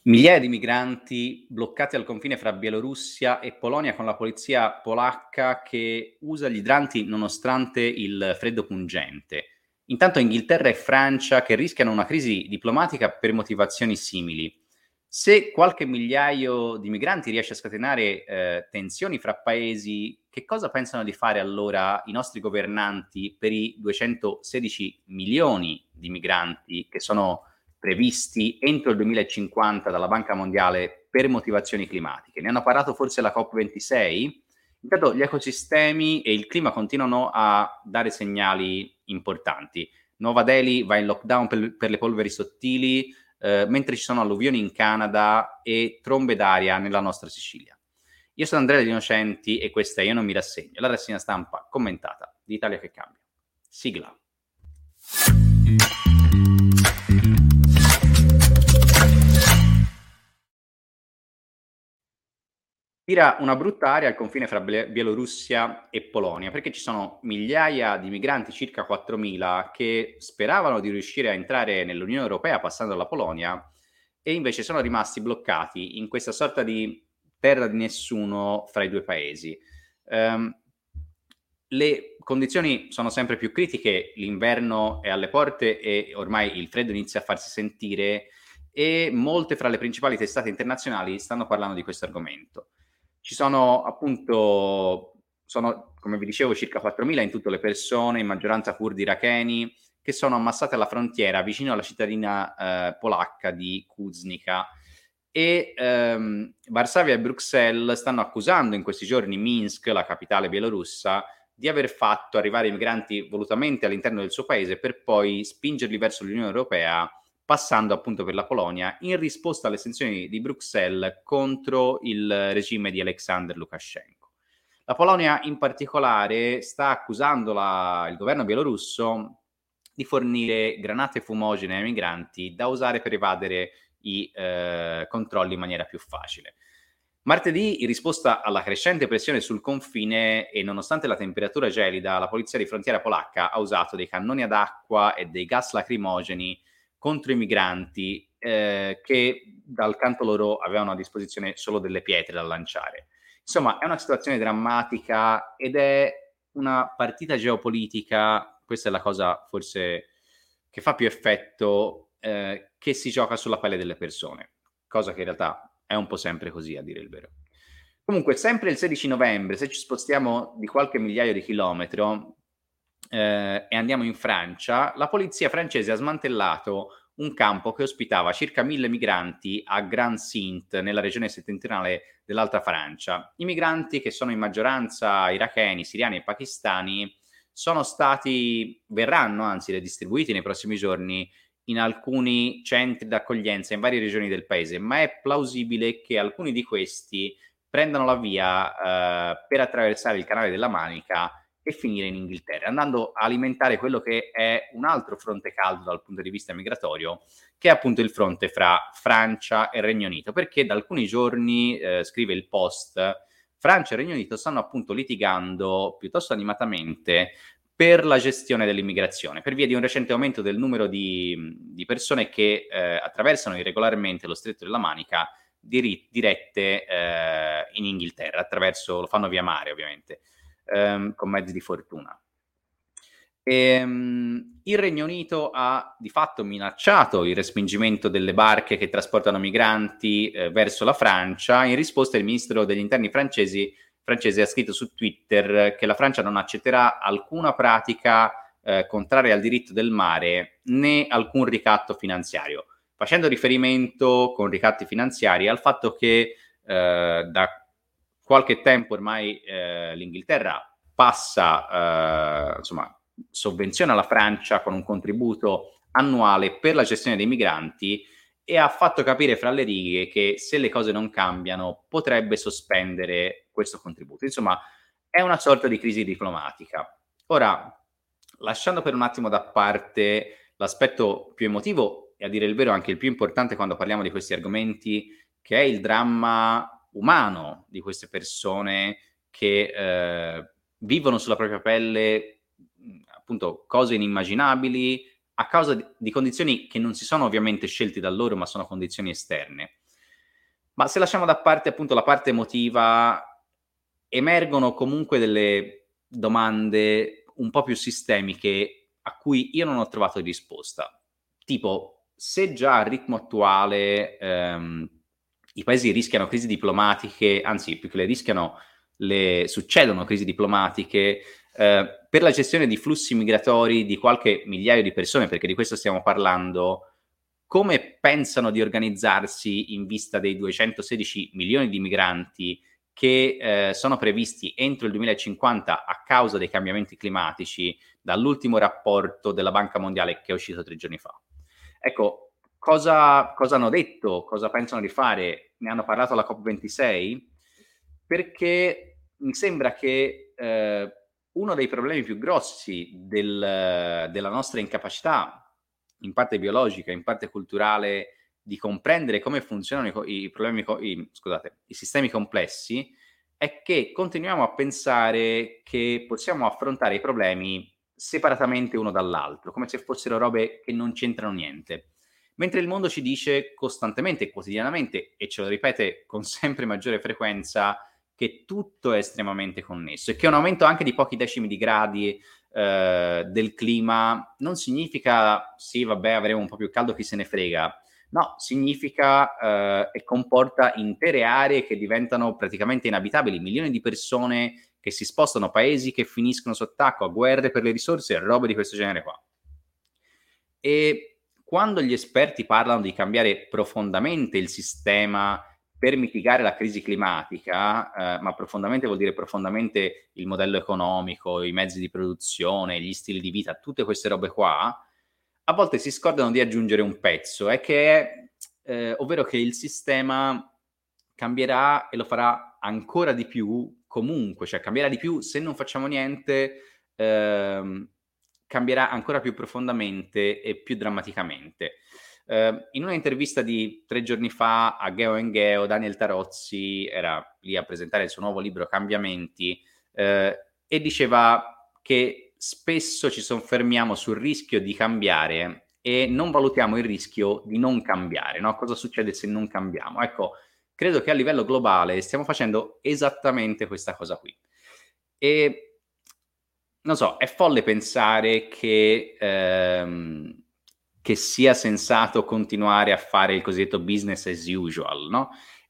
Migliaia di migranti bloccati al confine fra Bielorussia e Polonia con la polizia polacca che usa gli idranti nonostante il freddo pungente. Intanto Inghilterra e Francia che rischiano una crisi diplomatica per motivazioni simili. Se qualche migliaio di migranti riesce a scatenare tensioni fra paesi, che cosa pensano di fare allora i nostri governanti per i 216 milioni di migranti che sono previsti entro il 2050 dalla Banca Mondiale per motivazioni climatiche? Ne hanno parlato forse la COP26? Intanto gli ecosistemi e il clima continuano a dare segnali importanti. Nuova Delhi va in lockdown per le polveri sottili, mentre ci sono alluvioni in Canada e trombe d'aria nella nostra Sicilia. Io sono Andrea Degli Innocenti e questa è Io non mi rassegno, la rassegna stampa commentata di Italia che cambia. Sigla. Tira una brutta aria al confine fra Bielorussia e Polonia, perché ci sono migliaia di migranti, circa 4.000, che speravano di riuscire a entrare nell'Unione Europea passando la Polonia e invece sono rimasti bloccati in questa sorta di terra di nessuno fra i due paesi. Le condizioni sono sempre più critiche, l'inverno è alle porte e ormai il freddo inizia a farsi sentire e molte fra le principali testate internazionali stanno parlando di questo argomento. Ci sono appunto, come vi dicevo, circa 4.000 in tutto le persone, in maggioranza curdi iracheni, che sono ammassate alla frontiera vicino alla cittadina polacca di Kuznica. E Varsavia e Bruxelles stanno accusando in questi giorni Minsk, la capitale bielorussa, di aver fatto arrivare i migranti volutamente all'interno del suo paese per poi spingerli verso l'Unione Europea, passando appunto per la Polonia, in risposta alle sanzioni di Bruxelles contro il regime di Alexander Lukashenko. La Polonia in particolare sta accusando il governo bielorusso di fornire granate fumogene ai migranti da usare per evadere i controlli in maniera più facile. Martedì, in risposta alla crescente pressione sul confine e nonostante la temperatura gelida, la polizia di frontiera polacca ha usato dei cannoni ad acqua e dei gas lacrimogeni contro i migranti che dal canto loro avevano a disposizione solo delle pietre da lanciare. Insomma, è una situazione drammatica ed è una partita geopolitica, questa è la cosa forse che fa più effetto, che si gioca sulla pelle delle persone, cosa che in realtà è un po' sempre così, a dire il vero. Comunque, sempre il 16 novembre, se ci spostiamo di qualche migliaio di chilometro e andiamo in Francia, la polizia francese ha smantellato un campo che ospitava circa 1.000 migranti a Grand-Saint, nella regione settentrionale dell'Alta Francia. I migranti, che sono in maggioranza iracheni, siriani e pakistani, verranno anzi redistribuiti nei prossimi giorni in alcuni centri d'accoglienza in varie regioni del paese, ma è plausibile che alcuni di questi prendano la via per attraversare il canale della Manica e finire in Inghilterra, andando a alimentare quello che è un altro fronte caldo dal punto di vista migratorio, che è appunto il fronte fra Francia e Regno Unito, perché da alcuni giorni, scrive il Post, Francia e Regno Unito stanno appunto litigando piuttosto animatamente per la gestione dell'immigrazione, per via di un recente aumento del numero di persone che attraversano irregolarmente lo Stretto della Manica dirette in Inghilterra, lo fanno via mare ovviamente, con mezzi di fortuna. Il Regno Unito ha di fatto minacciato il respingimento delle barche che trasportano migranti verso la Francia. In risposta il ministro degli interni francese ha scritto su Twitter che la Francia non accetterà alcuna pratica contraria al diritto del mare né alcun ricatto finanziario, facendo riferimento con ricatti finanziari al fatto che da qualche tempo ormai l'Inghilterra sovvenziona la Francia con un contributo annuale per la gestione dei migranti e ha fatto capire fra le righe che se le cose non cambiano potrebbe sospendere questo contributo. Insomma, è una sorta di crisi diplomatica. Ora, lasciando per un attimo da parte l'aspetto più emotivo e a dire il vero anche il più importante quando parliamo di questi argomenti, che è il dramma umano di queste persone che vivono sulla propria pelle appunto cose inimmaginabili a causa di condizioni che non si sono ovviamente scelti da loro, ma sono condizioni esterne. Ma se lasciamo da parte appunto la parte emotiva, emergono comunque delle domande un po' più sistemiche a cui io non ho trovato risposta. Tipo, se già al ritmo attuale i paesi rischiano crisi diplomatiche, anzi più che le rischiano, le succedono crisi diplomatiche, per la gestione di flussi migratori di qualche migliaio di persone, perché di questo stiamo parlando, come pensano di organizzarsi in vista dei 216 milioni di migranti che sono previsti entro il 2050 a causa dei cambiamenti climatici, dall'ultimo rapporto della Banca Mondiale che è uscito 3 giorni fa. Ecco, cosa hanno detto, cosa pensano di fare? Ne hanno parlato alla COP26? Perché mi sembra che uno dei problemi più grossi della nostra incapacità, in parte biologica, in parte culturale, di comprendere come funzionano i sistemi complessi, è che continuiamo a pensare che possiamo affrontare i problemi separatamente uno dall'altro, come se fossero robe che non c'entrano niente. Mentre il mondo ci dice costantemente e quotidianamente, e ce lo ripete con sempre maggiore frequenza, che tutto è estremamente connesso e che un aumento anche di pochi decimi di gradi del clima non significa sì, vabbè, avremo un po' più caldo, chi se ne frega. No, significa e comporta intere aree che diventano praticamente inabitabili, milioni di persone che si spostano, paesi che finiscono sott'acqua, guerre per le risorse, robe di questo genere qua. E quando gli esperti parlano di cambiare profondamente il sistema per mitigare la crisi climatica, ma profondamente vuol dire profondamente il modello economico, i mezzi di produzione, gli stili di vita, tutte queste robe qua, a volte si scordano di aggiungere un pezzo, ovvero che il sistema cambierà e lo farà ancora di più comunque, cioè cambierà di più se non facciamo niente, cambierà ancora più profondamente e più drammaticamente. In una intervista di 3 giorni fa a Geo Geo, Daniel Tarozzi era lì a presentare il suo nuovo libro Cambiamenti, e diceva che spesso ci soffermiamo sul rischio di cambiare e non valutiamo il rischio di non cambiare, no? Cosa succede se non cambiamo? Ecco, credo che a livello globale stiamo facendo esattamente questa cosa qui. E non so, è folle pensare che sia sensato continuare a fare il cosiddetto business as usual, no?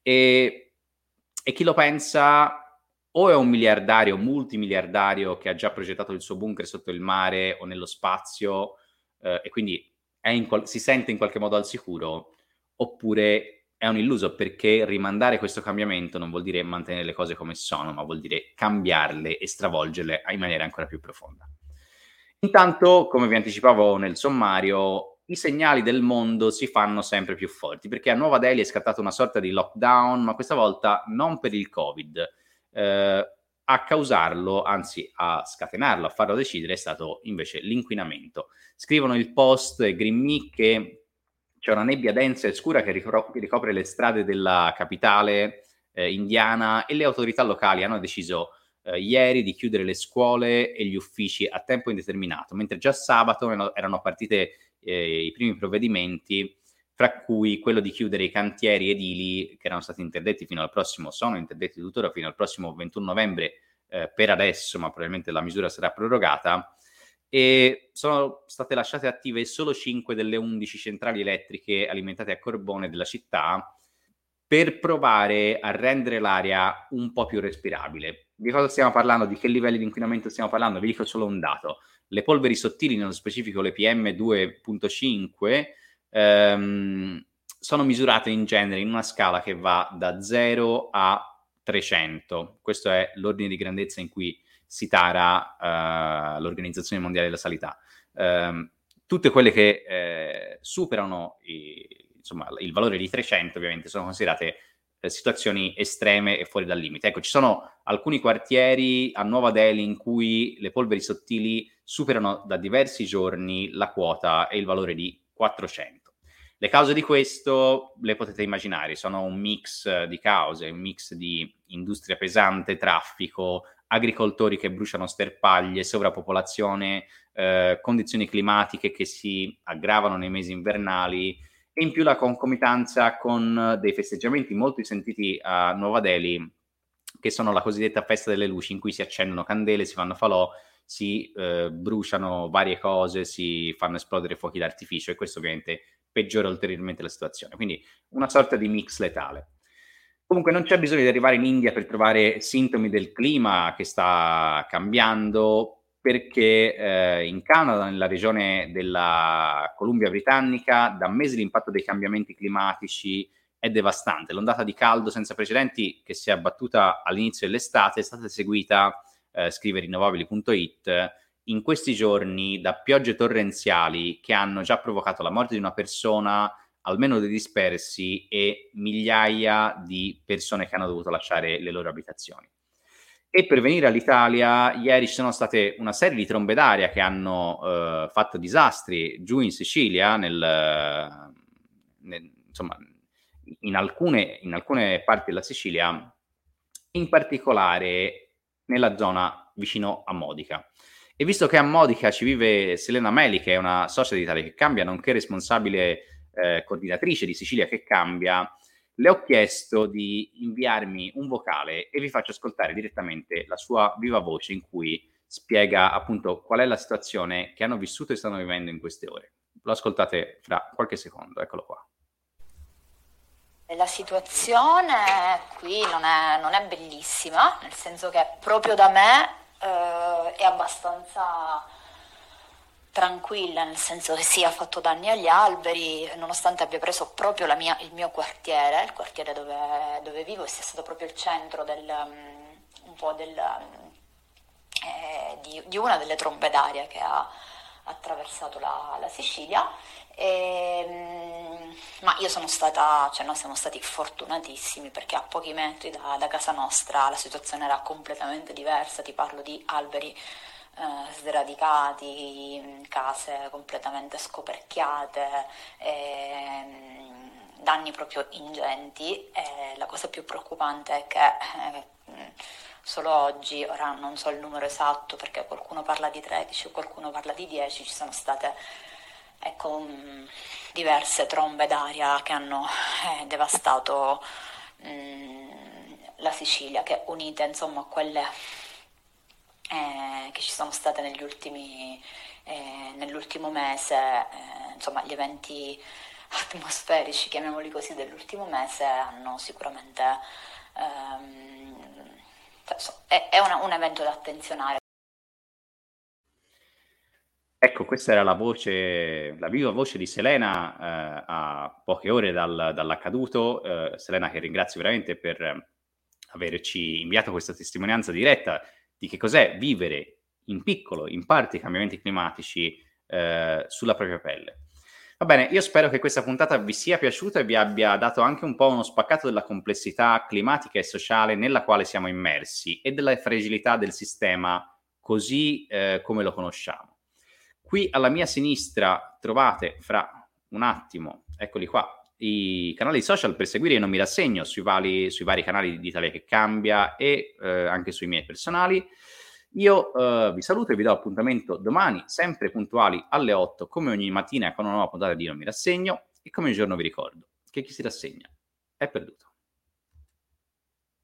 E chi lo pensa o è un miliardario, multimiliardario che ha già progettato il suo bunker sotto il mare o nello spazio, e quindi si sente in qualche modo al sicuro, oppure è un illuso, perché rimandare questo cambiamento non vuol dire mantenere le cose come sono, ma vuol dire cambiarle e stravolgerle in maniera ancora più profonda. Intanto, come vi anticipavo nel sommario, i segnali del mondo si fanno sempre più forti, perché a Nuova Delhi è scattato una sorta di lockdown, ma questa volta non per il Covid. A causarlo, anzi a scatenarlo, a farlo decidere, è stato invece l'inquinamento. Scrivono il Post e Green Me che c'è una nebbia densa e scura che ricopre le strade della capitale indiana, e le autorità locali hanno deciso ieri di chiudere le scuole e gli uffici a tempo indeterminato, mentre già sabato erano partite i primi provvedimenti, fra cui quello di chiudere i cantieri edili che erano stati interdetti sono interdetti tuttora fino al prossimo 21 novembre, per adesso, ma probabilmente la misura sarà prorogata, e sono state lasciate attive solo 5 delle 11 centrali elettriche alimentate a carbone della città, per provare a rendere l'aria un po' più respirabile. Di cosa stiamo parlando? Di che livelli di inquinamento stiamo parlando? Vi dico solo un dato. Le polveri sottili, nello specifico le PM2.5, sono misurate in genere in una scala che va da 0 a 300. Questo è l'ordine di grandezza in cui si tara l'Organizzazione Mondiale della Sanità. Tutte quelle che superano il valore di 300 ovviamente sono considerate situazioni estreme e fuori dal limite. Ecco, ci sono alcuni quartieri a Nuova Delhi in cui le polveri sottili superano da diversi giorni la quota e il valore di 400. Le cause di questo le potete immaginare, sono un mix di cause, un mix di industria pesante, traffico, agricoltori che bruciano sterpaglie, sovrappopolazione, condizioni climatiche che si aggravano nei mesi invernali e in più la concomitanza con dei festeggiamenti molto sentiti a Nuova Delhi, che sono la cosiddetta festa delle luci, in cui si accendono candele, si fanno falò, si bruciano varie cose, si fanno esplodere fuochi d'artificio, e questo ovviamente peggiora ulteriormente la situazione. Quindi una sorta di mix letale. Comunque non c'è bisogno di arrivare in India per trovare sintomi del clima che sta cambiando, perché in Canada, nella regione della Columbia Britannica, da mesi l'impatto dei cambiamenti climatici è devastante. L'ondata di caldo senza precedenti che si è abbattuta all'inizio dell'estate è stata seguita, scrive rinnovabili.it, in questi giorni da piogge torrenziali che hanno già provocato la morte di una persona, almeno dei dispersi, e migliaia di persone che hanno dovuto lasciare le loro abitazioni. E per venire all'Italia, ieri ci sono state una serie di trombe d'aria che hanno fatto disastri giù in Sicilia, insomma, in alcune parti della Sicilia, in particolare nella zona vicino a Modica. E visto che a Modica ci vive Selena Meli, che è una socia di Italia che Cambia, nonché responsabile coordinatrice di Sicilia che Cambia, le ho chiesto di inviarmi un vocale e vi faccio ascoltare direttamente la sua viva voce in cui spiega appunto qual è la situazione che hanno vissuto e stanno vivendo in queste ore. Lo ascoltate fra qualche secondo, eccolo qua. La situazione qui non è bellissima, nel senso che proprio da me è abbastanza tranquilla, nel senso che sì, ha fatto danni agli alberi, nonostante abbia preso proprio il mio quartiere, il quartiere dove vivo, e sia stato proprio il centro di una delle trombe d'aria che ha attraversato la Sicilia. Ma io sono stata, cioè noi siamo stati fortunatissimi, perché a pochi metri da casa nostra la situazione era completamente diversa. Ti parlo di alberi sradicati, case completamente scoperchiate, danni proprio ingenti. La cosa più preoccupante è che solo oggi, ora non so il numero esatto perché qualcuno parla di 13 o qualcuno parla di 10, ci sono state diverse trombe d'aria che hanno devastato la Sicilia, che unite insomma a quelle che ci sono state nell'ultimo mese, insomma gli eventi atmosferici, chiamiamoli così, dell'ultimo mese hanno sicuramente è un evento da attenzionare. Ecco, questa era la viva voce di Selena a poche ore dall'accaduto. Selena, che ringrazio veramente per averci inviato questa testimonianza diretta di che cos'è vivere in piccolo, in parte, i cambiamenti climatici sulla propria pelle. Va bene, io spero che questa puntata vi sia piaciuta e vi abbia dato anche un po' uno spaccato della complessità climatica e sociale nella quale siamo immersi e della fragilità del sistema così come lo conosciamo. Qui alla mia sinistra trovate, fra un attimo, eccoli qua, i canali social per seguire Io Non Mi Rassegno sui vari canali di Italia che Cambia e anche sui miei personali. Io vi saluto e vi do appuntamento domani, sempre puntuali alle 8, come ogni mattina, con una nuova puntata di Io Non Mi Rassegno, e come ogni giorno vi ricordo che chi si rassegna è perduto.